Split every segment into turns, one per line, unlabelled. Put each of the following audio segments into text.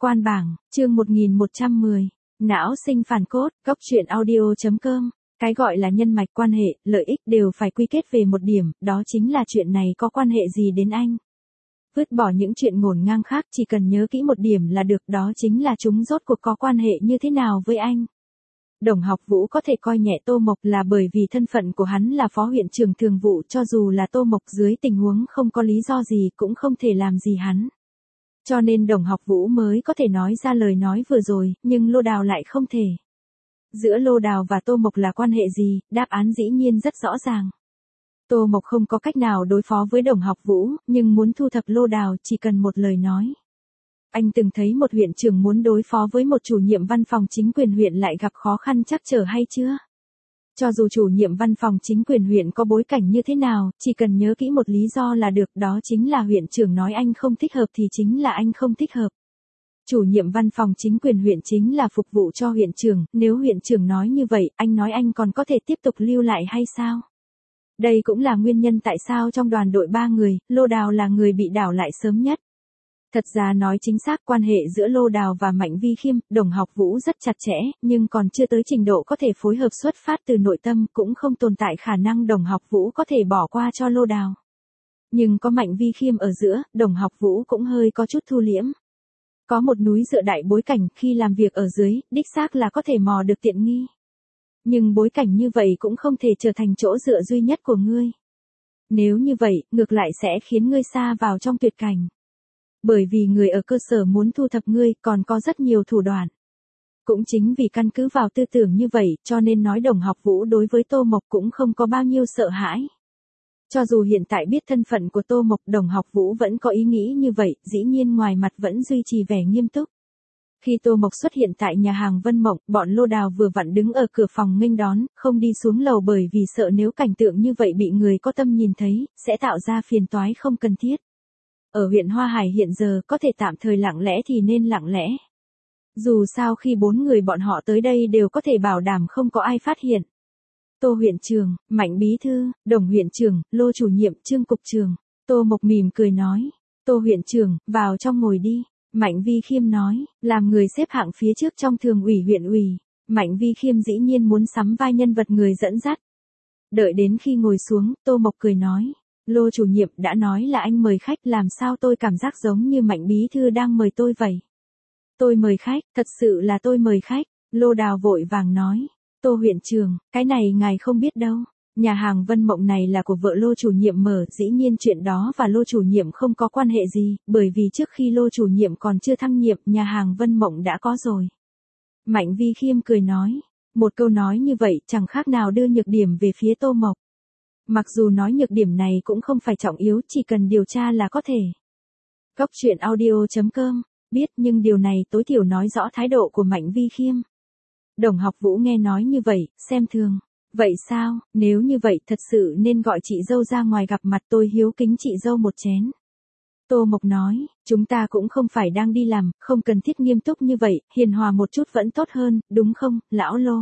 Quan bảng, chương 1110. Não sinh phản cốt, góc truyện audio.com. Cái gọi là nhân mạch quan hệ, lợi ích đều phải quy kết về một điểm, đó chính là chuyện này có quan hệ gì đến anh. Vứt bỏ những chuyện ngổn ngang khác, chỉ cần nhớ kỹ một điểm là được, đó chính là chúng rốt cuộc có quan hệ như thế nào với anh. Đồng Học Vũ có thể coi nhẹ Tô Mộc là bởi vì thân phận của hắn là phó huyện trưởng thường vụ, cho dù là Tô Mộc dưới tình huống không có lý do gì cũng không thể làm gì hắn. Cho nên Đồng Học Vũ mới có thể nói ra lời nói vừa rồi, nhưng Lô Đào lại không thể. Giữa Lô Đào và Tô Mộc là quan hệ gì, đáp án dĩ nhiên rất rõ ràng. Tô Mộc không có cách nào đối phó với Đồng Học Vũ, nhưng muốn thu thập Lô Đào chỉ cần một lời nói. Anh từng thấy một huyện trưởng muốn đối phó với một chủ nhiệm văn phòng chính quyền huyện lại gặp khó khăn trắc trở hay chưa? Cho dù chủ nhiệm văn phòng chính quyền huyện có bối cảnh như thế nào, chỉ cần nhớ kỹ một lý do là được, đó chính là huyện trưởng nói anh không thích hợp thì chính là anh không thích hợp. Chủ nhiệm văn phòng chính quyền huyện chính là phục vụ cho huyện trưởng, nếu huyện trưởng nói như vậy, anh nói anh còn có thể tiếp tục lưu lại hay sao? Đây cũng là nguyên nhân tại sao trong đoàn đội 3 người, Lô Đào là người bị đảo lại sớm nhất. Thật ra nói chính xác, quan hệ giữa Lô Đào và Mạnh Vi Khiêm, Đồng Học Vũ rất chặt chẽ, nhưng còn chưa tới trình độ có thể phối hợp xuất phát từ nội tâm, cũng không tồn tại khả năng Đồng Học Vũ có thể bỏ qua cho Lô Đào. Nhưng có Mạnh Vi Khiêm ở giữa, Đồng Học Vũ cũng hơi có chút thu liễm. Có một núi dựa đại bối cảnh, khi làm việc ở dưới, đích xác là có thể mò được tiện nghi. Nhưng bối cảnh như vậy cũng không thể trở thành chỗ dựa duy nhất của ngươi. Nếu như vậy, ngược lại sẽ khiến ngươi sa vào trong tuyệt cảnh. Bởi vì người ở cơ sở muốn thu thập ngươi còn có rất nhiều thủ đoạn. Cũng chính vì căn cứ vào tư tưởng như vậy, cho nên nói Đồng Học Vũ đối với Tô Mộc cũng không có bao nhiêu sợ hãi. Cho dù hiện tại biết thân phận của Tô Mộc, Đồng Học Vũ vẫn có ý nghĩ như vậy, dĩ nhiên ngoài mặt vẫn duy trì vẻ nghiêm túc. Khi Tô Mộc xuất hiện tại nhà hàng Vân Mộng, bọn Lô Đào vừa vặn đứng ở cửa phòng nghênh đón, không đi xuống lầu bởi vì sợ nếu cảnh tượng như vậy bị người có tâm nhìn thấy, sẽ tạo ra phiền toái không cần thiết. Ở huyện Hoa Hải hiện giờ có thể tạm thời lặng lẽ thì nên lặng lẽ. Dù sao khi 4 người bọn họ tới đây đều có thể bảo đảm không có ai phát hiện. Tô huyện trưởng, Mạnh bí thư, Đồng huyện trưởng, Lô chủ nhiệm, Trương cục trưởng. Tô Mộc mỉm cười nói. Tô huyện trưởng, vào trong ngồi đi. Mạnh Vi Khiêm nói, làm người xếp hạng phía trước trong thường ủy huyện ủy. Mạnh Vi Khiêm dĩ nhiên muốn sắm vai nhân vật người dẫn dắt. Đợi đến khi ngồi xuống, Tô Mộc cười nói. Lô chủ nhiệm đã nói là anh mời khách, làm sao tôi cảm giác giống như Mạnh bí thư đang mời tôi vậy? Tôi mời khách, thật sự là tôi mời khách. Lô Đào vội vàng nói. Tô huyện trưởng, cái này ngài không biết đâu. Nhà hàng Vân Mộng này là của vợ Lô chủ nhiệm mở, dĩ nhiên chuyện đó và Lô chủ nhiệm không có quan hệ gì, bởi vì trước khi Lô chủ nhiệm còn chưa thăng nhiệm, nhà hàng Vân Mộng đã có rồi. Mạnh Vi Khiêm cười nói. Một câu nói như vậy chẳng khác nào đưa nhược điểm về phía Tô Mộc. Mặc dù nói nhược điểm này cũng không phải trọng yếu, chỉ cần điều tra là có thể. Góc truyện audio.com, biết, nhưng điều này tối thiểu nói rõ thái độ của Mạnh Vi Khiêm. Đồng Học Vũ nghe nói như vậy, xem thường. Vậy sao, nếu như vậy thật sự nên gọi chị dâu ra ngoài gặp mặt, tôi hiếu kính chị dâu một chén. Tô Mộc nói, chúng ta cũng không phải đang đi làm, không cần thiết nghiêm túc như vậy, hiền hòa một chút vẫn tốt hơn, đúng không, lão Lô?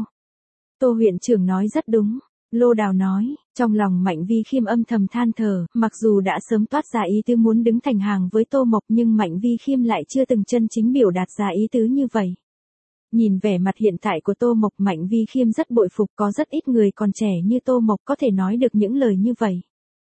Tô huyện trưởng nói rất đúng. Lô Đào nói, trong lòng Mạnh Vi Khiêm âm thầm than thở, mặc dù đã sớm toát ra ý tứ muốn đứng thành hàng với Tô Mộc nhưng Mạnh Vi Khiêm lại chưa từng chân chính biểu đạt ra ý tứ như vậy. Nhìn vẻ mặt hiện tại của Tô Mộc, Mạnh Vi Khiêm rất bội phục, có rất ít người còn trẻ như Tô Mộc có thể nói được những lời như vậy.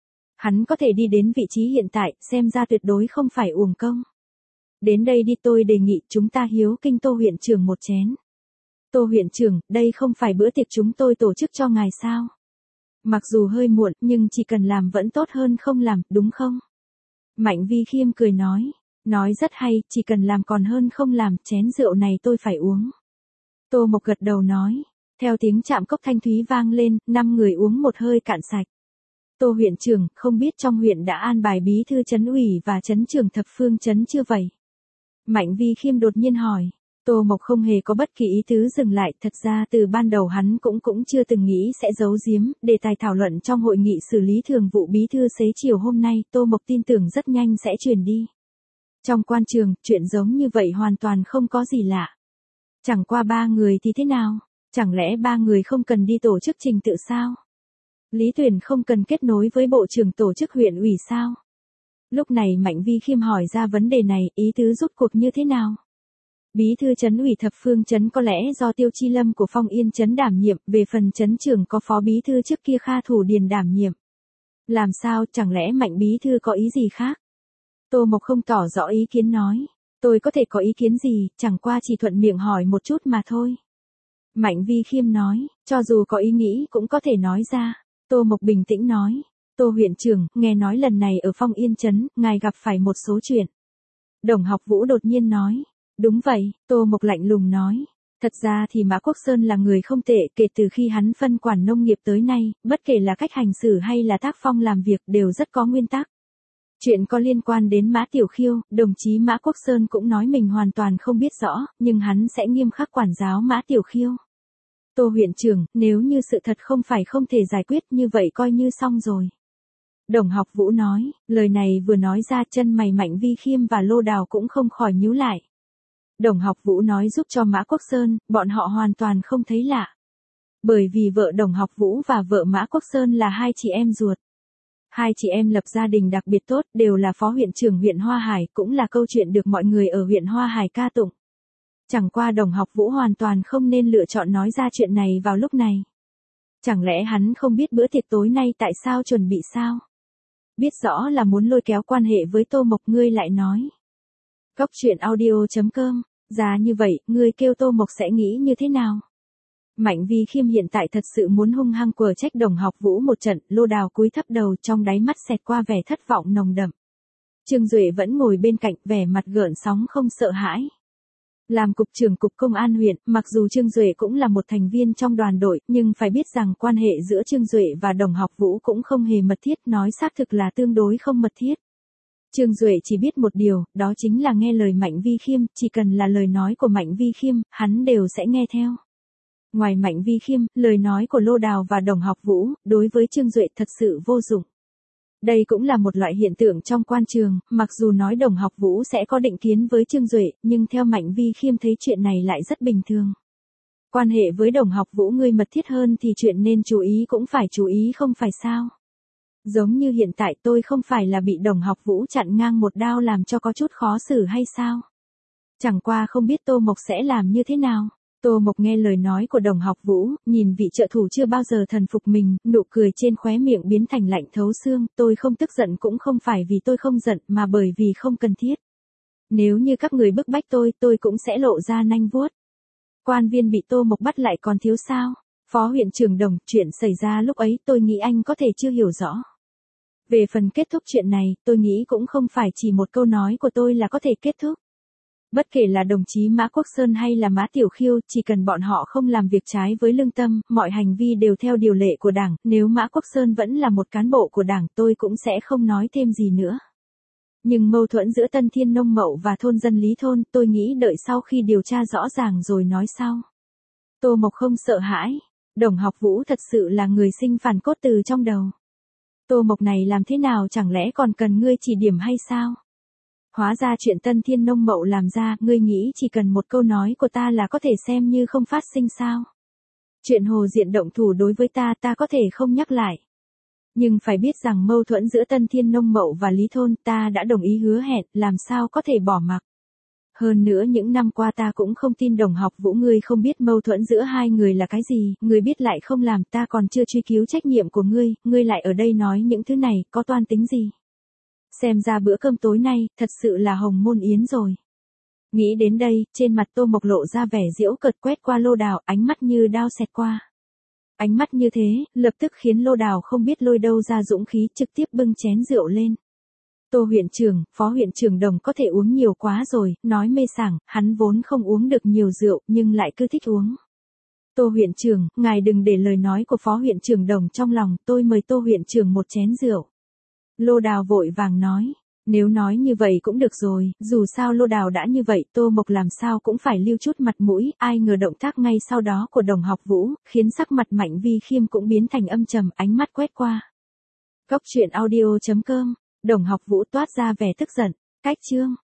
Hắn có thể đi đến vị trí hiện tại, xem ra tuyệt đối không phải uổng công. Đến đây đi, tôi đề nghị chúng ta hiếu kinh Tô huyện trưởng một chén. Tô huyện trưởng, đây không phải bữa tiệc chúng tôi tổ chức cho ngài sao? Mặc dù hơi muộn, nhưng chỉ cần làm vẫn tốt hơn không làm, đúng không? Mạnh Vi Khiêm cười nói. Nói rất hay, chỉ cần làm còn hơn không làm, chén rượu này tôi phải uống. Tô Mộc gật đầu nói. Theo tiếng chạm cốc thanh thúy vang lên, 5 người uống một hơi cạn sạch. Tô huyện trưởng, không biết trong huyện đã an bài bí thư trấn ủy và trấn trưởng thập phương trấn chưa vậy? Mạnh Vi Khiêm đột nhiên hỏi. Tô Mộc không hề có bất kỳ ý tứ dừng lại, thật ra từ ban đầu hắn cũng chưa từng nghĩ sẽ giấu giếm, đề tài thảo luận trong hội nghị xử lý thường vụ bí thư xế chiều hôm nay, Tô Mộc tin tưởng rất nhanh sẽ truyền đi. Trong quan trường, chuyện giống như vậy hoàn toàn không có gì lạ. Chẳng qua 3 người thì thế nào? Chẳng lẽ 3 người không cần đi tổ chức trình tự sao? Lý Tuyển không cần kết nối với bộ trưởng tổ chức huyện ủy sao? Lúc này Mạnh Vi Khiêm hỏi ra vấn đề này, ý tứ rút cuộc như thế nào? Bí thư trấn ủy thập phương trấn có lẽ do Tiêu Chi Lâm của Phong Yên trấn đảm nhiệm, về phần trấn trưởng có phó bí thư trước kia Kha Thủ Điền đảm nhiệm. Làm sao, chẳng lẽ Mạnh bí thư có ý gì khác? Tô Mộc không tỏ rõ ý kiến nói. Tôi có thể có ý kiến gì, chẳng qua chỉ thuận miệng hỏi một chút mà thôi. Mạnh Vi Khiêm nói, cho dù có ý nghĩ cũng có thể nói ra. Tô Mộc bình tĩnh nói, Tô huyện trưởng, nghe nói lần này ở Phong Yên trấn, ngài gặp phải một số chuyện. Đồng Học Vũ đột nhiên nói, đúng vậy, Tô Mộc lạnh lùng nói. Thật ra thì Mã Quốc Sơn là người không tệ, kể từ khi hắn phân quản nông nghiệp tới nay, bất kể là cách hành xử hay là tác phong làm việc đều rất có nguyên tắc. Chuyện có liên quan đến Mã Tiểu Khiêu, đồng chí Mã Quốc Sơn cũng nói mình hoàn toàn không biết rõ, nhưng hắn sẽ nghiêm khắc quản giáo Mã Tiểu Khiêu. Tô huyện trưởng, nếu như sự thật không phải không thể giải quyết như vậy coi như xong rồi. Đồng Học Vũ nói, lời này vừa nói ra chân mày Mạnh Vi Khiêm và Lô Đào cũng không khỏi nhíu lại. Đồng Học Vũ nói giúp cho Mã Quốc Sơn, bọn họ hoàn toàn không thấy lạ. Bởi vì vợ Đồng Học Vũ và vợ Mã Quốc Sơn là hai chị em ruột. Hai chị em lập gia đình đặc biệt tốt, đều là phó huyện trưởng huyện Hoa Hải, cũng là câu chuyện được mọi người ở huyện Hoa Hải ca tụng. Chẳng qua Đồng Học Vũ hoàn toàn không nên lựa chọn nói ra chuyện này vào lúc này. Chẳng lẽ hắn không biết bữa tiệc tối nay tại sao chuẩn bị sao? Biết rõ là muốn lôi kéo quan hệ với Tô Mộc ngươi lại nói. Góc truyện audio.com, ra như vậy, ngươi kêu Tô Mộc sẽ nghĩ như thế nào? Mạnh Vi Khiêm hiện tại thật sự muốn hung hăng quở trách Đồng Học Vũ một trận, Lô Đào cúi thấp đầu trong đáy mắt xẹt qua vẻ thất vọng nồng đậm. Trương Duệ vẫn ngồi bên cạnh vẻ mặt gợn sóng không sợ hãi. Làm cục trưởng cục công an huyện, mặc dù Trương Duệ cũng là một thành viên trong đoàn đội, nhưng phải biết rằng quan hệ giữa Trương Duệ và Đồng Học Vũ cũng không hề mật thiết, nói xác thực là tương đối không mật thiết. Trương Duệ chỉ biết một điều, đó chính là nghe lời Mạnh Vi Khiêm, chỉ cần là lời nói của Mạnh Vi Khiêm, hắn đều sẽ nghe theo. Ngoài Mạnh Vi Khiêm, lời nói của Lô Đào và Đồng Học Vũ, đối với Trương Duệ thật sự vô dụng. Đây cũng là một loại hiện tượng trong quan trường, mặc dù nói Đồng Học Vũ sẽ có định kiến với Trương Duệ, nhưng theo Mạnh Vi Khiêm thấy chuyện này lại rất bình thường. Quan hệ với Đồng Học Vũ ngươi mật thiết hơn thì chuyện nên chú ý cũng phải chú ý không phải sao? Giống như hiện tại tôi không phải là bị Đồng Học Vũ chặn ngang một đao làm cho có chút khó xử hay sao? Chẳng qua không biết Tô Mộc sẽ làm như thế nào. Tô Mộc nghe lời nói của Đồng Học Vũ, nhìn vị trợ thủ chưa bao giờ thần phục mình, nụ cười trên khóe miệng biến thành lạnh thấu xương, tôi không tức giận cũng không phải vì tôi không giận mà bởi vì không cần thiết. Nếu như các người bức bách tôi cũng sẽ lộ ra nanh vuốt. Quan viên bị Tô Mộc bắt lại còn thiếu sao? Phó huyện trưởng Đồng, chuyện xảy ra lúc ấy tôi nghĩ anh có thể chưa hiểu rõ. Về phần kết thúc chuyện này, tôi nghĩ cũng không phải chỉ một câu nói của tôi là có thể kết thúc. Bất kể là đồng chí Mã Quốc Sơn hay là Mã Tiểu Khiêu, chỉ cần bọn họ không làm việc trái với lương tâm, mọi hành vi đều theo điều lệ của Đảng, nếu Mã Quốc Sơn vẫn là một cán bộ của Đảng tôi cũng sẽ không nói thêm gì nữa. Nhưng mâu thuẫn giữa Tân Thiên Nông Mậu và thôn dân Lý Thôn, tôi nghĩ đợi sau khi điều tra rõ ràng rồi nói sau. Tô Mộc không sợ hãi, Đồng Học Vũ thật sự là người sinh phản cốt từ trong đầu. Tô Mộc này làm thế nào chẳng lẽ còn cần ngươi chỉ điểm hay sao? Hóa ra chuyện Tân Thiên Nông Mậu làm ra, ngươi nghĩ chỉ cần một câu nói của ta là có thể xem như không phát sinh sao? Chuyện Hồ Diện động thủ đối với ta có thể không nhắc lại. Nhưng phải biết rằng mâu thuẫn giữa Tân Thiên Nông Mậu và Lý Thôn ta đã đồng ý hứa hẹn, làm sao có thể bỏ mặc. Hơn nữa những năm qua ta cũng không tin Đồng Học Vũ ngươi không biết mâu thuẫn giữa hai người là cái gì, ngươi biết lại không làm, ta còn chưa truy cứu trách nhiệm của ngươi lại ở đây nói những thứ này, có toan tính gì? Xem ra bữa cơm tối nay, thật sự là hồng môn yến rồi. Nghĩ đến đây, trên mặt Tô Mộc lộ ra vẻ giễu cợt quét qua Lô Đào, ánh mắt như đao xẹt qua. Ánh mắt như thế, lập tức khiến Lô Đào không biết lôi đâu ra dũng khí trực tiếp bưng chén rượu lên. Tô huyện trưởng, phó huyện trưởng Đồng có thể uống nhiều quá rồi, nói mê sảng, hắn vốn không uống được nhiều rượu nhưng lại cứ thích uống. Tô huyện trưởng, ngài đừng để lời nói của phó huyện trưởng Đồng trong lòng, tôi mời Tô huyện trưởng một chén rượu. Lô Đào vội vàng nói, nếu nói như vậy cũng được rồi, dù sao Lô Đào đã như vậy, Tô Mộc làm sao cũng phải lưu chút mặt mũi, ai ngờ động tác ngay sau đó của Đồng Học Vũ, khiến sắc mặt Mạnh Vi Khiêm cũng biến thành âm trầm, ánh mắt quét qua. Góc truyện audio.com, Đồng Học Vũ toát ra vẻ tức giận, cách chương.